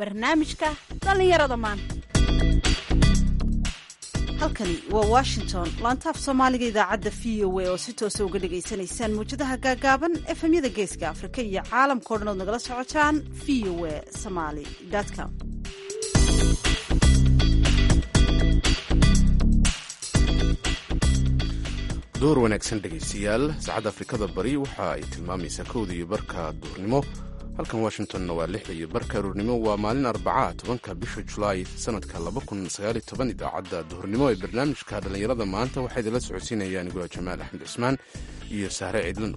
barnaamijka dhallinyarada maanta. halkani waa Washington, laantaaf Soomaaliga idaacadda VOA oo si toos ah uga dhageysanaysaan muujadaha gaagaaban efemyada Geeska Afrika iyo caalamka oo dhan oo nagala socotaan voasomali.com. door wanaagsan dhegaystayaal, saacadda Afrikada Bari waxa ay tilmaamaysaa 1:00 duhurnimo, halkan Washingtonna waa 6:00 aroornimo. waa maalin Arbaca 10 bisha Julaay sanadka 2019. idaacadda duhurnimo ee barnaamijka dhallinyarada maanta waxaa idinla socodsiinayaan anigu Jamaal Axmed Cismaan iyo Sahre Ciidlan.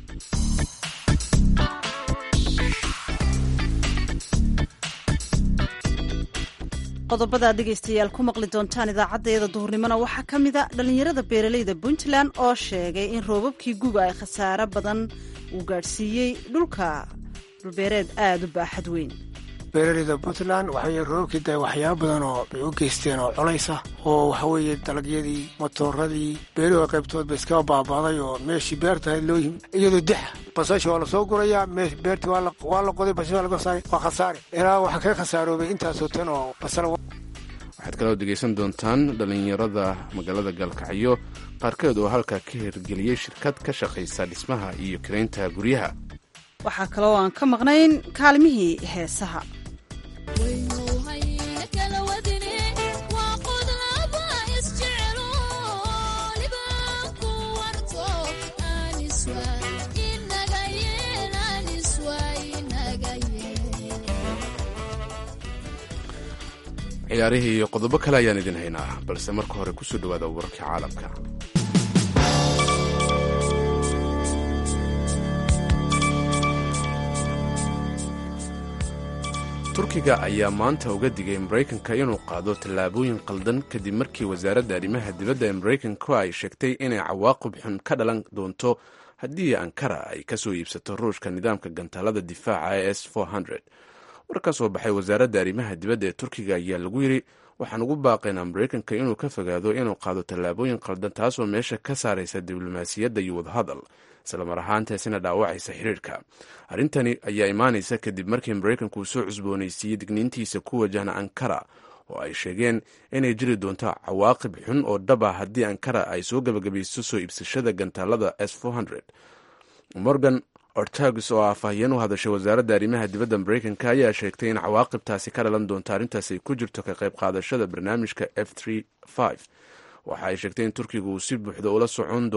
qodobada dhegaystayaal ku maqli doontaan idaacaddayada duhurnimona waxaa ka mid a dhallinyarada beeralayda Puntland oo sheegay in roobabkii guga ay khasaare badan uu gaadhsiiyey dhulbeereed aada u baaxad weyn. beeralayda Puntland waxay roobkii day waxyaabo badan oo bay u geysteen oo culaysa oo waxa weeye dalagyadii matooradii beeruhu qaybtood bay iska baabaaday oo meeshii beerta loo yimid iyadoo basasha waa la soo gurayaa beertii waa la qoday basasha laga saaray waa khasaare ilaa waxa ka khasaaroobay intaasoo tan oo basal. waxaad kaloo dhegaysan doontaan dhallinyarada magaalada Gaalkacyo qaarkeed oo halkaa ka hirgeliyey shirkad ka shaqaysa dhismaha iyo kiraynta guryaha. waxaa kaloo aan ka maqnayn kaalmihii heesaha. ciyaarihii iyo qodobo kale ayaan idin haynaa, balse marka hore kusoo dhawaada wararkii caalamka. turkiga ayaa maanta uga digay Maraykanka inuu qaado tallaabooyin qaldan kadib markii wasaaradda arrimaha dibadda ee Maraykanku ay sheegtay inay cawaaqib xun ka dhalan doonto haddii Ankara ay ka soo iibsato ruushka nidaamka gantaalada difaaca ee S-400. war ka soo baxay wasaaradda arrimaha dibadda ee Turkiga ayaa lagu yidhi, waxaan ugu baaqaynaa Maraykanka inuu ka fogaado inuu qaado tallaabooyin qaldan taasoo meesha ka saaraysa diblomaasiyadda iyo wadahadal, isla mar ahaantaasina dhaawacaysa xiriirka. arrintani ayaa imaanaysa kadib markii Maraykanku uu soo cusboonaysiiyey digniintiisa ku wajahna Ankara oo ay sheegeen inay jiri doonto cawaaqib xun oo dhab ah haddii Ankara ay soo gabagabayso soo iibsashada gantaalada S-400. Morgan Ortagus oo afhayeen u hadashay wasaaradda arrimaha dibadda Maraykanka ayaa sheegtay in cawaaqibtaasi ka dhalan doonto arrintaas ay ku jirto ka qayb qaadashada barnaamijka F-35. waxa ay sheegtay in Turkigu uu si buuxda ula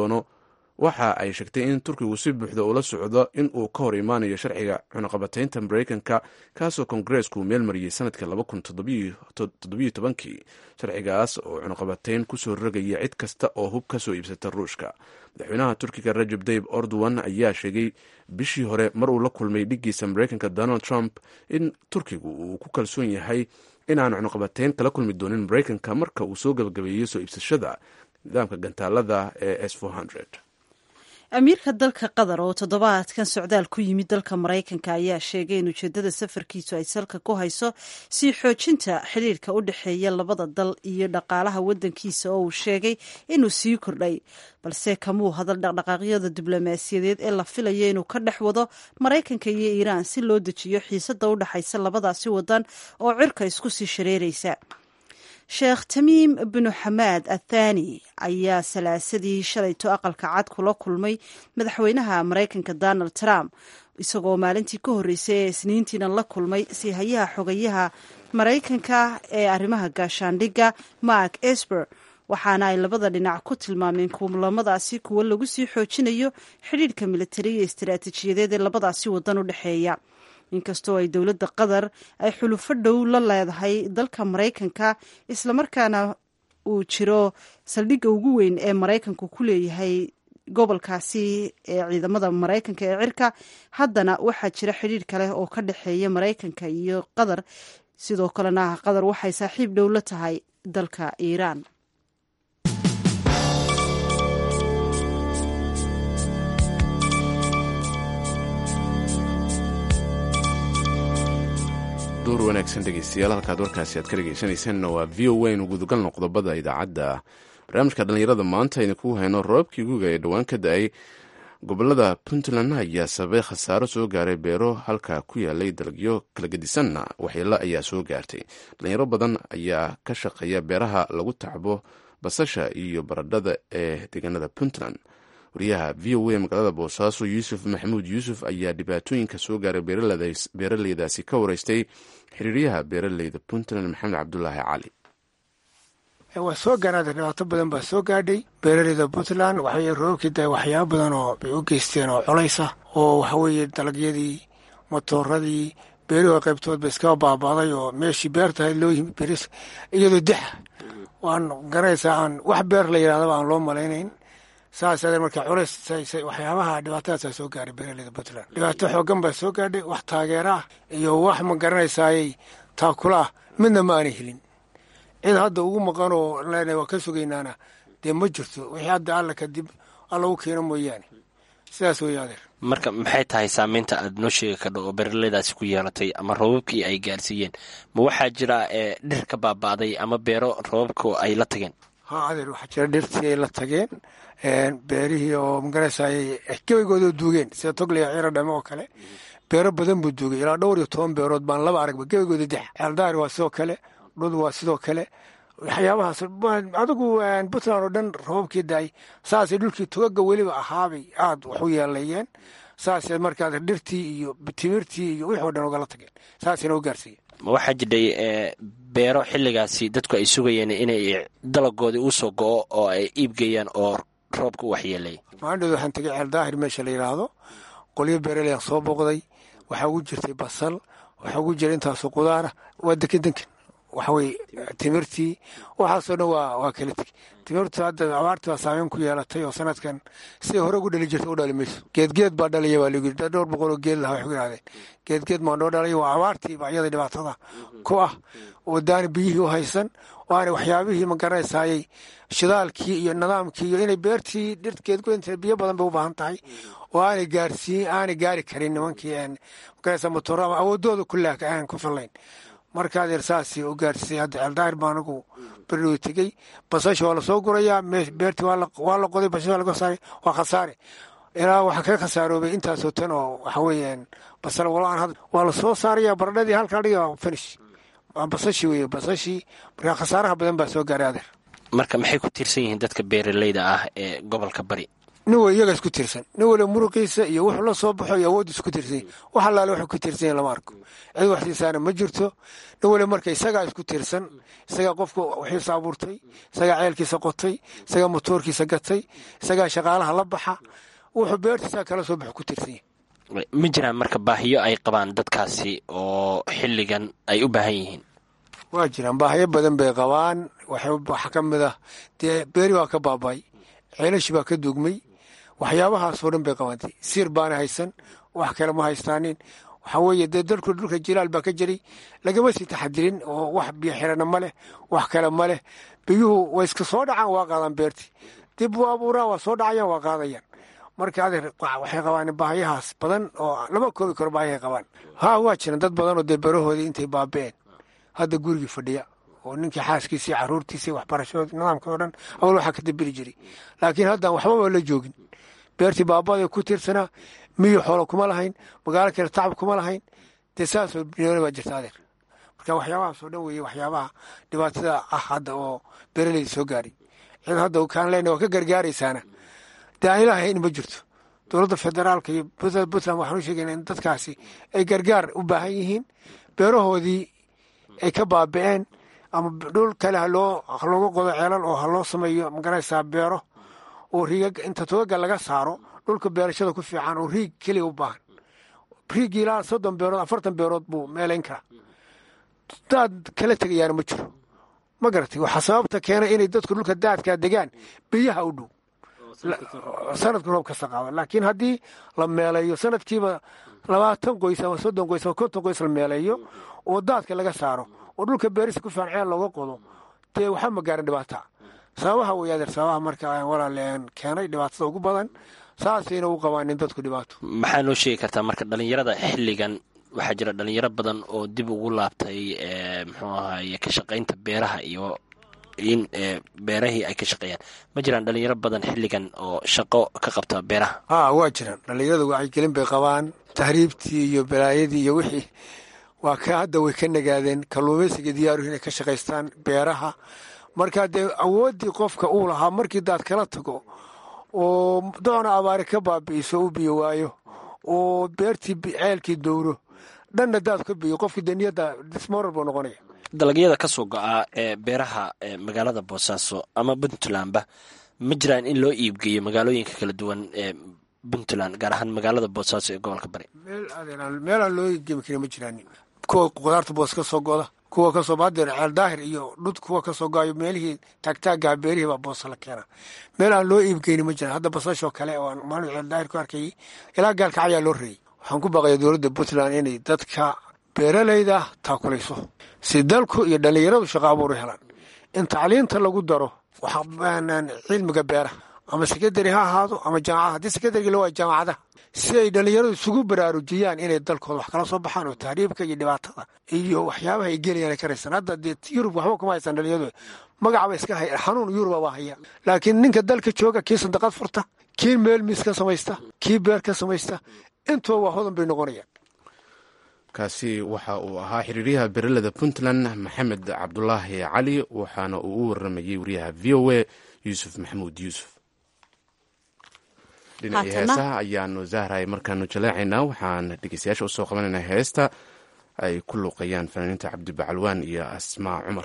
socdo in uu ka hor imaanayo sharciga cunaqabataynta Maraykanka kaasoo Kongareesku uu meel mariyey sanadkii 2017. sharcigaas oo cunaqabatayn kusoo rogaya cid kasta oo hub ka soo iibsata Ruushka. madaxweynaha Turkiga Recep Tayyip Erdogan ayaa sheegay bishii hore mar uu la kulmay dhigiisa Maraykanka Donald Trump in Turkigu uu ku kalsoon yahay inaan cunaqabatayn kala kulmi doonin Maraykanka marka uu soo gabagabeeyo soo iibsashada nidaamka gantaalada ee S-400. amiirka dalka Qatar oo toddobaadkan socdaal ku yimid dalka Maraykanka ayaa sheegay in ujeedada safarkiisu ay salka ku hayso sii xoojinta xiriirka u dhexeeya labada dal iyo dhaqaalaha waddankiisa oo uu sheegay inuu sii kordhay, balse kamuu hadal dhaqdhaqaaqyada diblomaasiyadeed ee la filayo inuu ka dhex wado Maraykanka iyo Iiraan si loo dejiyo xiisadda u dhexaysa labadaasi waddan oo cirka isku sii shareeraysa. sheekh Tamiim bin Xamaad Athani ayaa salaasadii shalayto aqalka cad kula kulmay madaxweynaha Maraykanka Donald Trump, isagoo maalintii ka horreysay ee Isniintiina la kulmay siihayaha xogayaha Maraykanka ee arrimaha gaashaandhigga Mark Esper, waxaana ay labada dhinac ku tilmaameen kulamadaasi kuwo lagu sii xoojinayo xidhiidhka militari iyo istiraatiijiyadeed ee labadaasi waddan u dhexeeya. inkastoo ay dowladda Qatar ay xulufo dhow la leedahay dalka Maraykanka, islamarkaana uu jiro saldhigga ugu weyn ee Maraykanku ku leeyahay gobolkaasi ee ciidamada Maraykanka ee cirka, haddana waxaa jira xidhiidh kale oo ka dhexeeya Maraykanka iyo Qatar. sidoo kalena Qatar waxay saaxiib dhow la tahay dalka Iiraan. door wanaagsan dhegaystayaal, halkaad warkaasi aad ka dhegaysanaysaanna waa VOA. gudagalno qodobada idaacadda barnaamijka dhallinyarada maanta idinkugu hayno roobkii guga ee dhowaan ka da-ay gobolada puntland ayaa sababay khasaaro soo gaaray beero halka ku yaalay dalagyo kala gedisanna waxyeelo ayaa soo gaartay. dhalinyaro badan ayaa ka shaqeeya beeraha lagu tacbo basasha iyo baradhada ee deegaanada puntland. wariyaha v o a magaalada boosaaso yuusuf maxamuud yuusuf ayaa dhibaatooyinka soo gaaray beeraleydaasi ka wareystay xiriiryaha beeraleyda puntland maxamed cabdulaahi cali. waa soo gaaraada dhibaato badan baa soo gaadhay beeraleyda puntland. waxay roobkii daay waxyaaba badan oo bay u geysteen oo colaysa oo waxaweeye dalagyadii matooradii beeruhu qaybtood ba iskaba baabaaday oo meeshii beertahay loo yimid beris iyadoo dexa waan garanaysaa aan wax beer la yidhahdaba aan loo malaynayn. saas adee marka culays waxyaabaha dhibaatadaasaa soo gaaray beeraleyda puntland. dhibaato xoogan baa soo gaadhay. wax taageera ah iyo wax ma garanaysaayey taakula ah midna ma aanay helin. cid hadda ugu maqan oo leenahay waa ka sugaynaana dee ma jirto. wixii hadda alla kadib alla u keeno mooyaane sidaas weeye adeer. marka maxay tahay saamaynta aad noo sheegi kardho oo beeraleydaasi ku yeelatay ama roobabkii ay gaarsiiyeen? ma waxaa jira dhir ka baaba'day ama beero roobabku ay la tageen? ha adeer waxaa jira dhirtii ay la tageen beerihii oo magaranaysay gebigoodoo duugeen sida togley ciro dhame oo kale beero badan buu duugay ilaa dhowr iyo 10 beerood baan laba aragba gebigooda dex. ceeldaari waa sidoo kale, dhud waa sidoo kale. waxyaabahaas adigu puntland oo dhan roobabkii daay saasay dhulkii togaga weliba ahaabay aad wax u yeelayeen. saasay markaas dhirtii iyo timirtii iyo wixii oo dhan ugala tageen. saasayna u gaarsiiyeen. ma waxaa jidhay beero xilligaasi dadku ay sugayeen inay dalagoodii u soo go'o oo ay iibgeeyaan oo roobka u waxyeelay? maandhood waxaan tegay ceeldaahir meesha la yidhaahdo. qolyo beeraley soo booqday. waxaa ugu jirtay basal, waxaa ugu jira intaasoo qudaara. waa dekendenken waxaweye timirtii waxaasoo dhan waa kala tegi. timirtu hadda abaartii baa saameyn ku yeelatay oo sanadkan siday hore ugu dhali jirta u dhali mayso. geedgeed baa dhalaya baa lagu yidhi. dhowr boqol oo geed laha waxay ku yidhahdeen geedgeed maa noo dhalaya. waa abaartii baa iyada dhibaatada ku ah oo daani biyihii u haysan oo aanay waxyaabihii ma garanaysaayey shidaalkii iyo nidaamkii iyo inay beertii dhirtgeedgoynta biyo badan bay u baahan tahay oo aanay gaari karin nimankii magaraysa matooro ama awoodooda kullaaka aan ku fillayn. marka adeer saasi u gaarsiisay. hadda ceeldaahir baa anagu berioo tegey. basasha waa lasoo gurayaa beertii waa la qoday. basasha waa laga saaray. waa khasaare ilaa waxaa kaga khasaaroobay intaasoo tan oo waxaweeyaan basal walaan waa lasoo saaraya baradhadii halkaa dhiga finish. basashii weye basashii markaa khasaaraha badan baa soo gaaray adeer. marka maxay ku tiirsan yihiin dadka beeraleyda ah ee gobolka bari? nin weli iyaga isku tiirsan. nin weli muruqiisa iyo wuxuu la soo baxo iyo awooddu isku tiirsan. wax allaale waxay ku tiirsan yihin lama arko. cid wax siisaana ma jirto. nin weli marka isagaa isku tiirsan. isagaa qofka wixiisa abuurtay, isagaa ceelkiisa qotay, isagaa motoorkiisa gatay, isagaa shaqaalaha la baxa. wuxuu beertiisaa kala soo baxo ku tiirsan yihin. ma jiraan marka baahiyo ay qabaan dadkaasi oo xilligan ay u baahan yihiin? waa jiraan baahiyo badan bay qabaan. waxaa ka mid ah dee beeri baa ka baaba'ay, ceelashii baa ka duugmay. waxyaabahaasoo dhan bay qabaantay. siir baana haysan, wax kale ma haystaanin. waxaa weeye dee dhulka jilaal baa ka jiray. lagama sii taxadirin oo wax biyo xirana ma leh, wax kale ma leh. biyuhu way iska soo dhacaan waa qaadaan beertii. dib u abuuraan waa soo dhacayaan waa qaadayaan. marka adeer waxay qabaan baahiyahaas badan oo lama koobi karo baahiyahay qabaan. ha waa jiran dad badan oo dee beerahoodii intay baaba'een hadda gurigii fadhiya oo ninkii xaaskiisii caruurtiisii waxbarashadooda nidaamkao dhan awal waxaa ka dabiri jiray. laakiin haddaan waxbaba la joogin. beertii baaba'day ku tiirsanaa. miyi xoolo kuma lahayn, magaalo kale tacab kuma lahayn. dee saasoo biyoona baa jirta adeer. marka waxyaabahaasoo dhan weeye waxyaabaha dhibaatada ah hadda oo beeraleyda soo gaaray. cid hadda kaan leyna waa ka gargaaraysaana dee aan ilaahayn ma jirto. dowladda federaalka iyo puntland waxaan u sheegayna in dadkaasi ay gargaar u baahan yihiin. beerahoodii ay ka baaba'een ama dhul kale halooga qodo ceelal oo ha loo sameeyo magaraysaa beero oo riigag inta togaga laga saaro dhulka beerashada ku fiican oo riig keliya u baahan. riigii ilaa 30 beerood 40 beerood buu meelayn karaa. daad kala tegayaana ma jiro. ma garatay waxaa sababta keena inay dadku dhulka daadkaa degaan biyaha u dhow sanadku roob kasta qaado. laakiin haddii la meeleeyo sanadkiiba 20 qoys ama 30 qoys ama 50 qoys la meeleeyo oo daadka laga saaro oo dhulka beerista ku fiican ceel looga qodo dee waxaa ma gaarin dhibaata. sababaha way adeer sababaha marka aan walaaleen keenay dhibaatada ugu badan saasayna u qabaanin dadku dhibaato. maxaa noo sheegi kartaa marka dhalinyarada xilligan? waxaa jira dhalinyaro badan oo dib ugu laabtay muxuu ahaye ka shaqaynta beeraha iyo in beerahii ay ka shaqeeyaan. ma jiraan dhalinyaro badan xilligan oo shaqo ka qabta beeraha? waa jiraan dhalinyaradu wacyigelin bay qabaan. tahriibtii iyo balaayadii iyo wixii waa ka hadda way ka nagaadeen. kalluumaysiga diyaaruhu inay ka shaqaystaan beeraha. marka dee awooddii qofka uu lahaa markii daad kala tago oo doona abaari ka baabi'iso u biyo waayo oo beertii ceelkii dowro dhanna daad ka biyo qofkii daniyadda dismoral buu noqonaya. dalagyada ka soo go-a ee beeraha magaalada boosaaso ama puntlandba ma jiraan in loo iibgeeyo magaalooyinka kala duwan ee puntland, gaar ahaan magaalada boosaaso ee gobolka bari? meelaan loo iibgeemi karin ma jiraan. kuwa qudaarta boos ka soo goda, kuwa kasoo badeer ceel daahir iyo dhud kuwa kasoo goayo meelihii taagtaaggaha beerihii baa boosa la keena. meel aan loo iibgeyni ma jiraan. hadda basashoo kale oo aan maalin ceel daahir ku arkayay ilaa gaalkacyaa loo reeyey. waxaan ku baaqaya dowladda puntland inay dadka beeralayda taakulayso si dalku iyo dhallinyaradu shaqo abuur helaan. in tacliinta lagu daro cilmiga beeraha ama sekadari ha ahaado ama jaamacada. haddii sekadariga la waayo jaamacadaha si ay dhallinyaradu isugu baraarujiyaan inay dalkooda wax kala soo baxaan oo tahriibka iyo dhibaatada iyo waxyaabaha ay gelayaan ay ka raysan. hadda dee yurub waxba kuma haysan dhallinyaradu, magacba iska hay xanuun yuruba waa haya. laakiin ninka dalka jooga kii sandaqad furta, kii meel miis ka samaysta, kii beer ka samaysta, intuba waa hodan bay noqonayaan. kaasi waxa uu ahaa xiriiryaha beeralada puntland maxamed cabdulaahi cali, waxaana uu u waramayey wariyaha v o a yuusuf maxamuud yuusuf. dhinacii heesaha ayaanu zahray markaanu jaleecaynaa. waxaan dhegeystayaasha usoo qabanaynaa heesta ay ku luuqayaan fanaaniinta cabdi bacalwaan iyo asmaa cumar.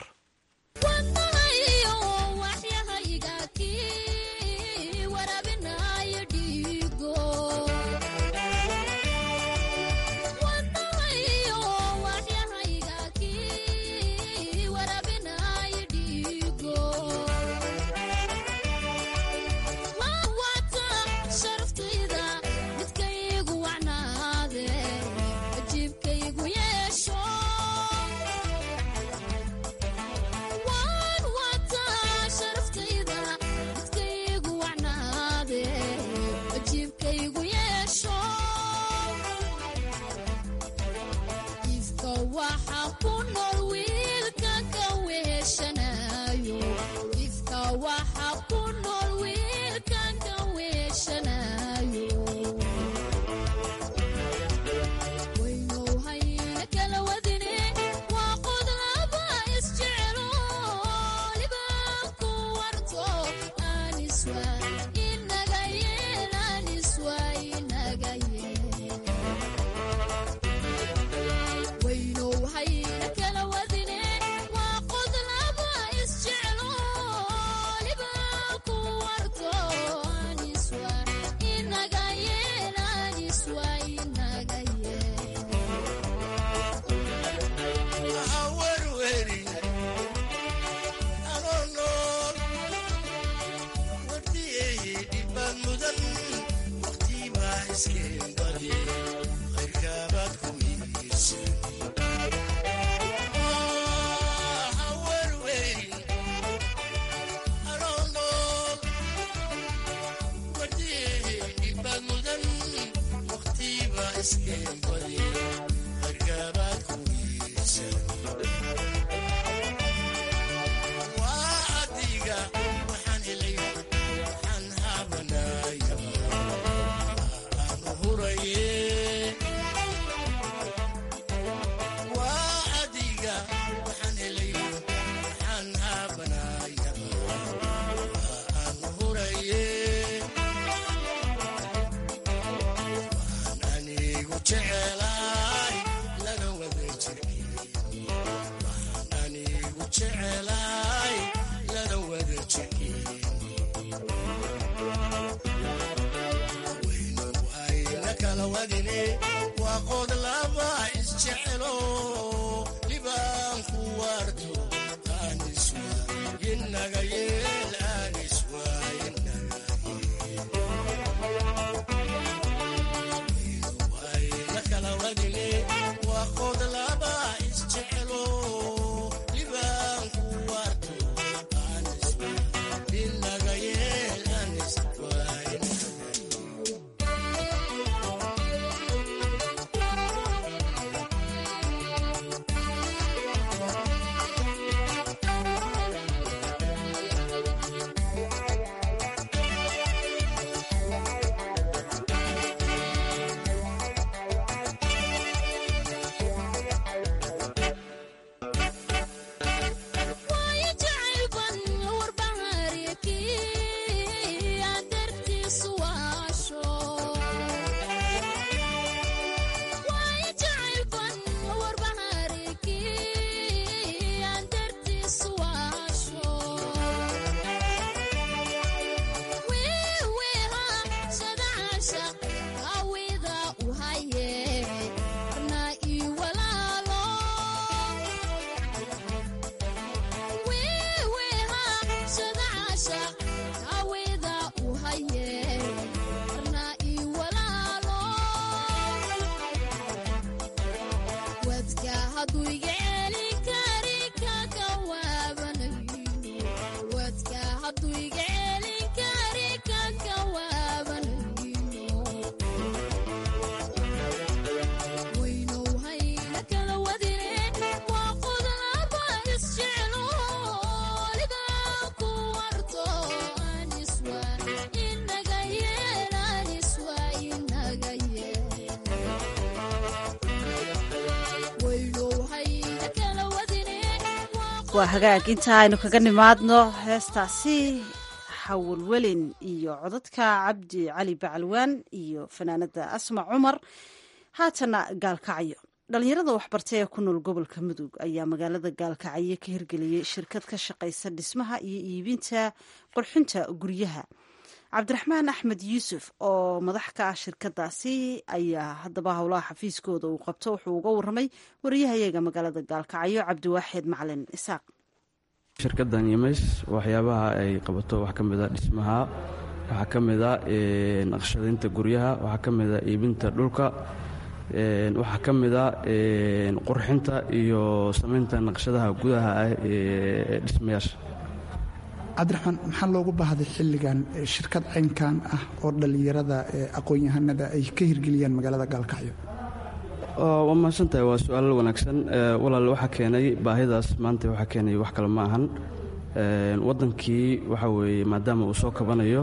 waa hagaag inta aynu kaga nimaadno heestaasi xawalwelin iyo codadka cabdi cali bacalwaan iyo fanaanada asma cumar. haatana gaalkacyo, dhalinyarada waxbartay ee ku nool gobolka mudug ayaa magaalada gaalkacyo ka hirgeliyey shirkad ka shaqaysa dhismaha iyo iibinta qurxinta guryaha. cabdiraxmaan axmed yuusuf oo madax ka ah shirkadaasi ayaa haddaba howlaha xafiiskooda uu qabto wuxuu uga waramay wariyahayaga magaalada gaalkacyo cabdiwaaxid macalin isaaq. shirkadan yimays waxyaabaha ay qabato waxaa ka mid a dhismaha, waxaa ka mid a naqshadaynta guryaha, waxaa ka mid a iibinta dhulka, waxaa ka mid a qurxinta iyo samaynta naqshadaha gudaha ah ee dhismayaasha. cabdiraxmaan, maxaa loogu baahday xilligan shirkad caynkan ah oo dhallinyarada aqoon-yahanada ay ka hirgeliyaan magaalada gaalkacyo? waa mahadsantahay, waa su-aal wanaagsan. walaal waxaa keenay baahidaas maanta, waxaa keenay wax kale ma ahan. waddankii waxaa weeye maadaama uu soo kabanayo,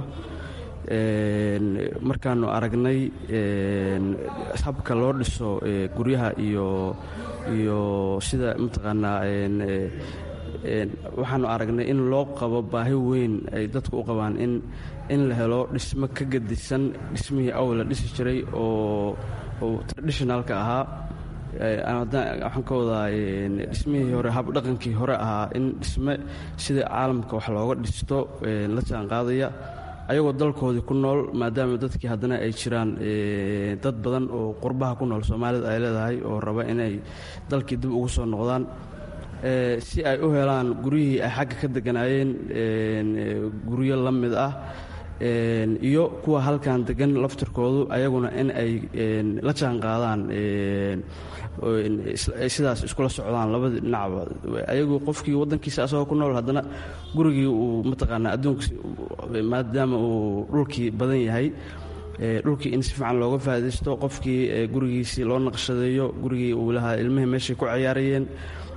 markaanu aragnay habka loo dhiso guryaha iyo sida mataqaanaa waxaanu aragnay in loo qabo baahi weyn ay dadku u qabaan in la helo dhismo ka gedisan dhismihii awal la dhisi jiray oo traditionalka ahaa. waxaan ka wadaa dhismihii hore, habdhaqankii hore ahaa, in dhisme sida caalamka wax looga dhisto la jaan qaadaya ayagoo dalkoodii ku nool, maadaama dadkii haddana ay jiraan dad badan oo qurbaha ku nool soomaalida ay leedahay oo raba inay dalkii dib ugu soo noqdaan si ay u helaan guryihii ay xagga ka deganaayeen, guryo la mid ah, iyo kuwa halkan degan laftirkoodu ayaguna in ay la jaan qaadaan, sidaas iskula socdaan labadii dhinacba. ayagu qofkii waddankiisa asagoo ku nool, haddana gurigii uu mataqaanaa adduunka maadaama uu dhulkii badan yahay, dhulkii in si fiican looga faa'iidaysto, qofkii gurigiisii loo naqshadeeyo, gurigii uu lahaa ilmihii meeshay ku ciyaarayeen,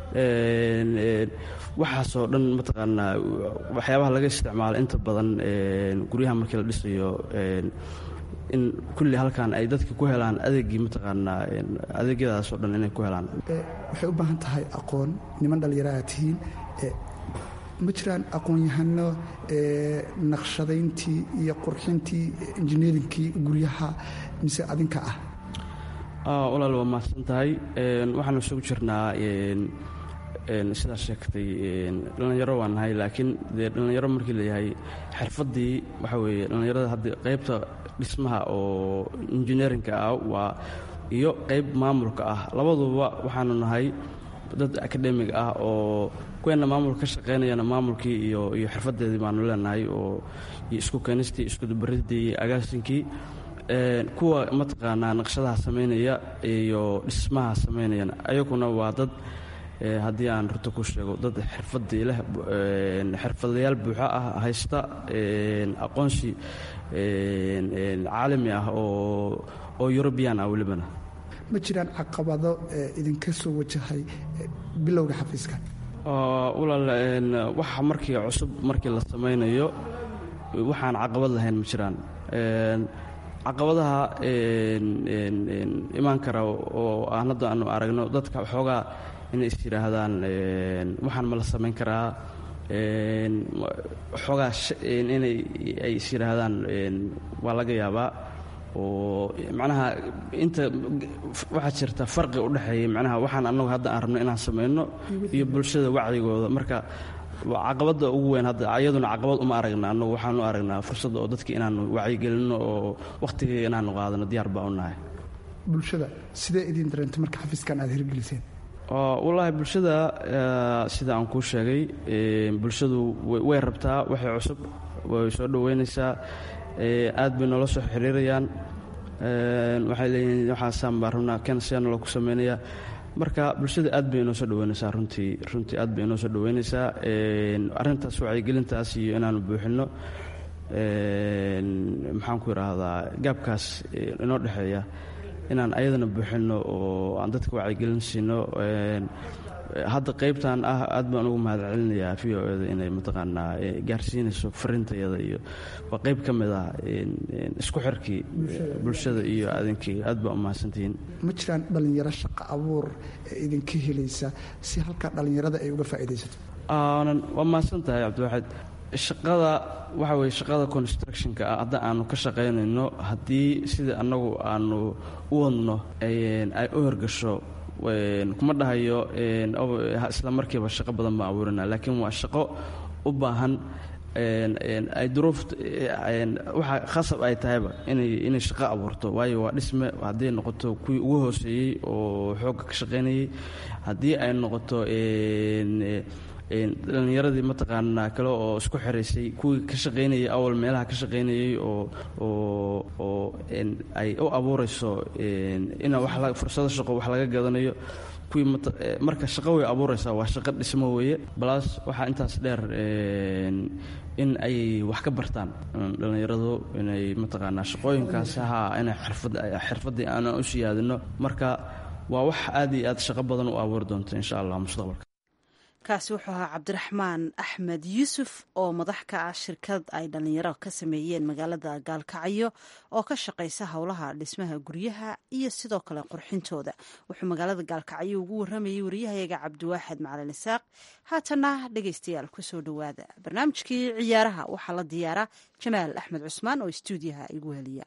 waxaasoo dhan mataqaanaa waxyaabaha laga isticmaalo inta badan guryaha markii la dhisayo, in kulli halkan ay dadka ku helaan adeegii mataqaanaa adeegyadaasoo dhan inay ku helaan. waxay u baahan tahay aqoon, niman dhallinyaro aad tihiin, ma jiraan aqoon-yahano naqshadayntii iyo qurxintii injineerinkii guryaha mise adinka ah? walaal waa mahadsan tahay. waxaanu isugu jirnaa sidaas sheegtay dhallinyaro waa nahay, laakiin dee dhallinyaro markii layahay xirfaddii waxaa weeye dhallinyarada hadda qaybta dhismaha oo injineerinka ah waa iyo qayb maamulka ah, labaduba waxaanu nahay dad akademig ah oo kuweena maamulka ka shaqaynayana maamulkii iyo xirfaddeedii baanu leenahay, oo iyo isku keenistii, iskudubaridii iyo agaasinkii. kuwa mataqaanaa naqshadaha samaynaya iyo dhismaha samaynayana ayaguna waa dad, haddii aan runta ku sheego, dad xirfadii leh, xirfadlayaal buuxa ah, haysta aqoonsi caalami ah oo yurubiyan ah welibana. ma jiraan caqabado idinka soo wajahay bilowga xafiiska? walaal waxa markii cusub markii la samaynayo waxaan caqabad lahayn ma jiraan. caqabadaha imaan kara oo aan hadda aanu aragno dadka xoogaa inay is yidhaahdaan waxaan ma la samayn karaa, xoogaa ay is yidhaahdaan waa laga yaabaa, oo macnaha inta waxaa jirta farqi u dhexeeya macnaha waxaan annagu hadda aan rabno inaan samayno iyo bulshada wacyigooda. marka caqabadda ugu weyn hadda iyaduna caqabad uma aragna, annagu waxaanu aragnaa fursadda oo dadka inaanu wacyigelinno oo wakhtiga inaanu qaadano diyaar baa u nahay. bulshada sidee idiin dareentay marka xafiiskan aad hirgeliseen? wallaahi bulshada sida aan kuu sheegay, bulshadu way rabtaa waxay cusub, way soo dhoweynaysaa, aad bay noola soo xiriirayaan, waxay leeyihiin waxaasaan baa rabnaa kan sidaana loo ku samaynayaa. marka bulshada aad bay inoo soo dhoweynaysaa, runtii aad bay inoo soo dhoweynaysaa. arrintaas wacyigelintaas iyo inaanu buuxinno maxaan ku idhaahdaa gaabkaas inoo dhexeeya, inaan ayadana buuxinno oo aan dadka wacyigelin siino. hadda qaybtan ah aad baan ugu mahad celinayaa v o eda inay mataqaanaa gaarsiinayso farintayada, iyo waa qayb ka mid ah isku xirkii bulshada iyo adinkii. aad baa u mahadsantihiin. ma jiraan dhallinyaro shaqo abuur idinka helaysa si halkaa dhallinyarada ay uga faa'iidaysato? waa mahadsan tahay cabdiwaxid. shaqada waxa weye shaqada constructionka ah hadda aanu ka shaqaynayno haddii sida annagu aanu u wadno ay u horgasho kuma dhahayo isla markiiba shaqo badan baan abuurina, laakiin waa shaqo u baahan ay duruufta waxa khasab ay tahayba inay shaqo abuurto, waayo waa dhisme. hadday noqoto kuwii ugu hooseeyey oo xoogga ka shaqaynayey, haddii ay noqoto dhalinyaradii mataqaanaa kale oo isku xiraysay kuwii ka shaqaynayay awal meelaha ka shaqaynayay oo ay u abuurayso ina fursado shaqo wax laga gadanayo kuwii marka shaqo way abuuraysaa, waa shaqo dhismo weeye. balaas waxaa intaas dheer in ay wax ka bartaan dhallinyaradu, inay mataqaanaa shaqooyinkaasi inay xirfaddii aanan u siyaadino. marka waa wax aad iyo aad shaqo badan u abuuri doonto insha allah mustaqbalka. kaasi wuxuu ahaa cabdiraxmaan axmed yuusuf oo madax ka ah shirkad ay dhallinyaro ka sameeyeen magaalada gaalkacyo oo ka shaqaysa howlaha dhismaha guryaha iyo sidoo kale qurxintooda. wuxuu magaalada gaalkacyo ugu waramayay wariyahayaga cabdiwaaxid macalin isaaq. haatana dhegaystayaal kusoo dhowaada barnaamijkii ciyaaraha. waxaa la diyaaraa jamaal axmed cusmaan oo istuudiyaha igu heliya.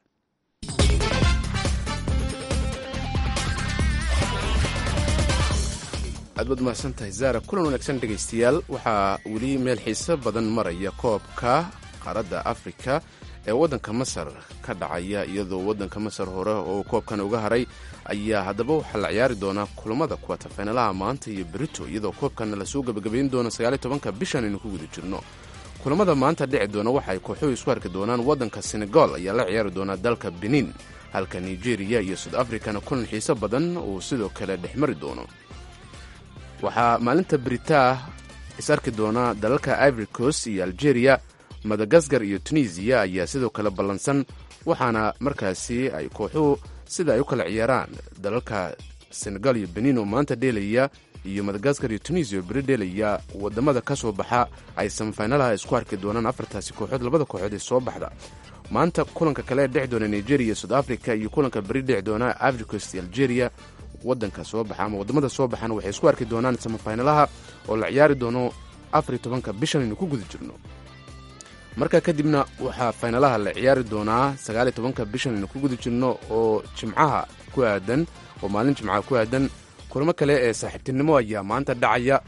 aad baad mahadsantahay zaara. kulan wanaagsan dhegaystayaal. waxaa weli meel xiiso badan maraya koobka qaaradda afrika ee waddanka masar ka dhacaya, iyadoo waddanka masar hore oo koobkan uga haray ayaa haddaba waxaa la ciyaari doonaa kulamada kuwatafaynalaha maanta iyo berito, iyadoo koobkanna lasoo gebagabayn doono 19 bishan aynu ku guda jirno. kulamada maanta dhici doona waxay kooxuhu isku arki doonaan. waddanka senegal ayaa la ciyaari doonaa dalka benin, halka nigeria iyo south africana kulan xiiso badan uu sidoo kale dhex mari doono. waxaa maalinta beritaa is arki doona dalalka ivory coast iyo algeria, madagaskar iyo tunisiya ayaa sidoo kale ballansan, waxaana markaasi ay kooxuhu sida ay u kala ciyaaraan dalalka senegal iyo benin oo maanta dheelaya iyo madagaskar iyo tunisiya oo beri dheelaya. wadamada ka soo baxa ay samafinalaha isku arki doonaan afartaasi kooxood, labada kooxood ee soo baxda. maanta kulanka kale dhici doona nigeria iyo south africa iyo kulanka beri dhici doona ivory coast iyo algeria. wadanka soo baxa ama wadamada soo baxana waxay isku arki doonaan samafinalaha oo la ciyaari doono 14 bishan aynu ku guda jirno. markaa kadibna waxaa finalaha la ciyaari doonaa 19 bishan aynu ku guda jirno oo jimcaha ku aadan oo maalin jimcaha ku aadan. kulamo kale ee saaxiibtinimo ayaa maanta dhacaya,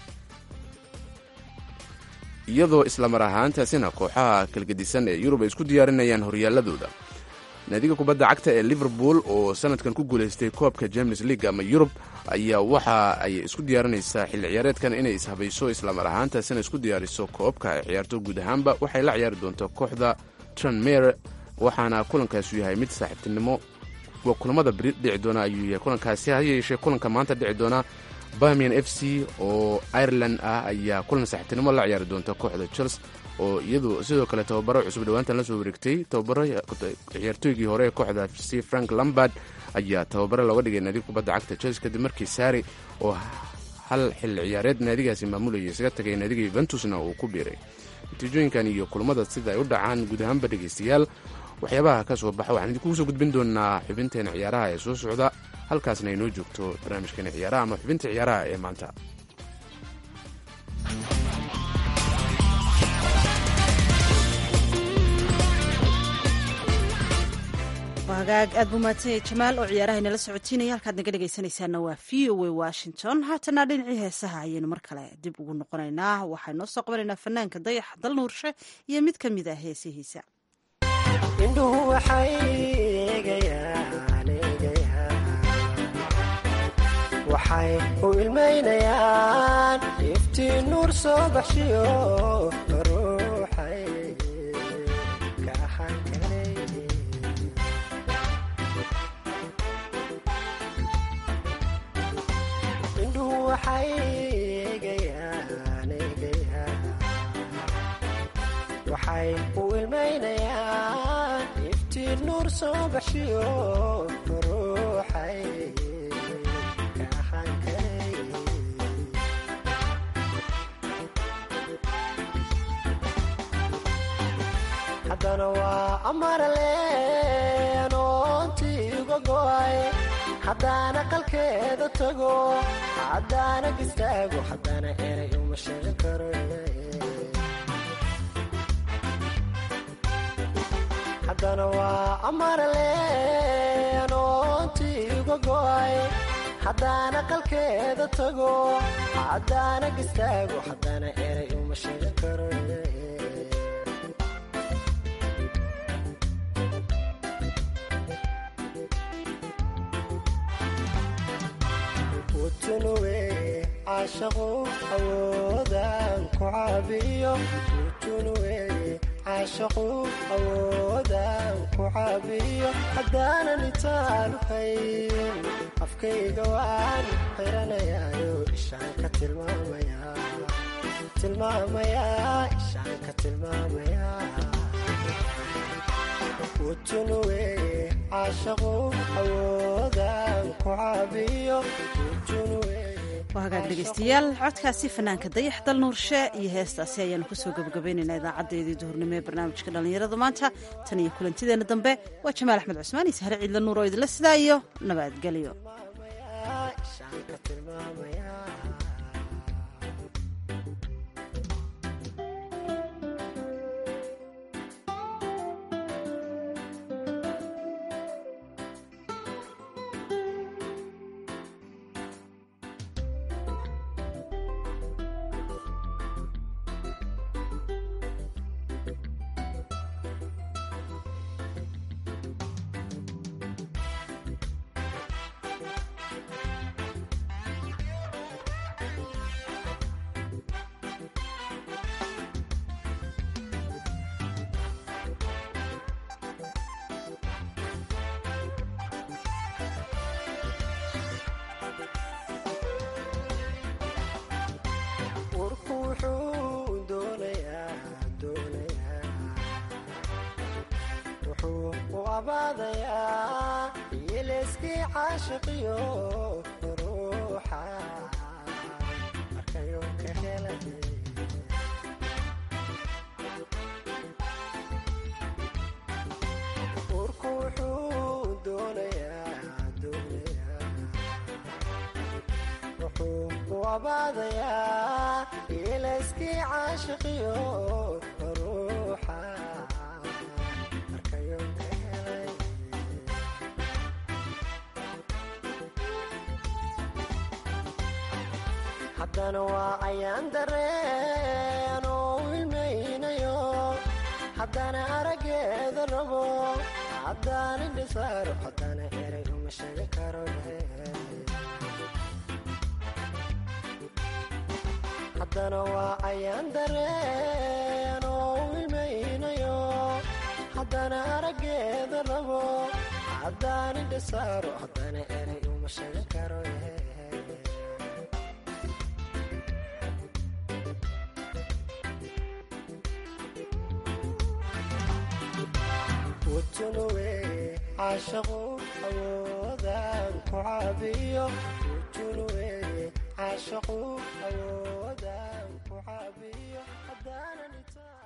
iyadoo islamar ahaantaasina kooxaha kalgedisan ee yurub ay isku diyaarinayaan horyaaladooda. naadiga kubadda cagta ee liverpool oo sanadkan ku guulaystay koobka Champions League ama Yurub ayaa waxa ay isku diyaarinaysaa xilli ciyaareedkan inay ishabayso islamar ahaantaasina isku diyaariso koobka ay ciyaarto guud ahaanba. waxay la ciyaari doontaa kooxda Tranmere, waxaana kulankaasi yahay mid saaxiibtinimo. waa kulamada beri dhici doona ayuu yahay kulankaasi. ha yeeshee kulanka maanta dhici doona Birmingham FC oo Ireland ah ayaa kulan saaxiibtinimo la ciyaari doonta kooxda Chelsea oo iyadu sidoo kale tababaro cusub dhawaantan la soo wareegtay. tababaro ciyaartooygii hore ee kooxda FC Frank Lampard ayaa tababaro looga dhigay naadiga kubadda cagta Chelsea kadib markii Sarri oo hal xilli ciyaareed naadigaasi maamulayay isaga tagay naadiga Juventusna uu ku biiray. natiijooyinkan iyo kulamada sida ay u dhacaan guud ahaanba dhegaystayaal waxyaabaha ka soo baxa waxaan idinkugu soo gudbin doonaa xubinteena ciyaaraha ee soo socda. halkaasna inoo joogto barnaamijkeena ciyaaraha ama xubinta ciyaaraha ee maanta. hagaag aad buu mahadsanyahay jamaal oo ciyaaraha inala socotiinaya. halkaad naga dhegaysanaysaana waa VOA Washington. haatana dhinacii heesaha ayaynu mar kale dib ugu noqonaynaa. waxaynu noo soo qabanaynaa fanaanka dayax dal nuurshe iyo mid ka mid ah heesihiisa. indhuhu waxay eegayaan waxay u ilmaynayaan iftiin nuur soo baxshiyo ruuxay ka ahaan karay. indhuhu waxay eegayaan waxay u ilmaynayaan iftiin nuur soo baxshiyo ruuxay ka ahaan karay. haddana waa amarleen oontii uga go'ay haddaan aqalkeeda tago haddaana gistaago haddana eray uma sheegan karo haddana waa amarale anoontii uga go'ay haddaan aqalkeeda tago haddaana gistaago haddana eray uma sheegan karo utunuwe caashaqu awoodaan ku caabiyo utunuwe caashaqu awoodaan ku caabiyo haddaanan itaalu hayn afkayga waan xiranayaayo ishaan ka tilmaamayaa ishaan ka tilmaamayaa utunuwe caashaqu awoodaan ku caabiyo waa hagaag dhegaystayaal codkaasi fanaanka dayax dal nuurshe iyo heestaasi ayaanu kusoo gabagabaynaynaa idaacadeedii duhurnimo ee barnaamijka dhallinyarada maanta tan iyo kulantideenna dambe waa jamaal axmed cusmaan iyo sahre ciidla nuur oo idinla sidaa iyo nabadgelyo yeleskii caashiqiyo ruuxa markayo ka helay urku wuxuu doonayaa wuxuu u abaadayaa yeleskii caashiqiyo ruuxa markayo ka helay haddana waa ayaan dareen oo ilmaynayo haddana araggeeda rabo haddaan indhisaaro haddana eray uma sheegan karo haddana waa ayaan dareen oo ilmaynayo haddana araggeeda rabo haddaan indhisaaro haddana eray uma sheegan karo utunuwe caashaqu awoodaan ku caabiyo utunuwe caashaqu awoodaan ku caabiyo haddaanan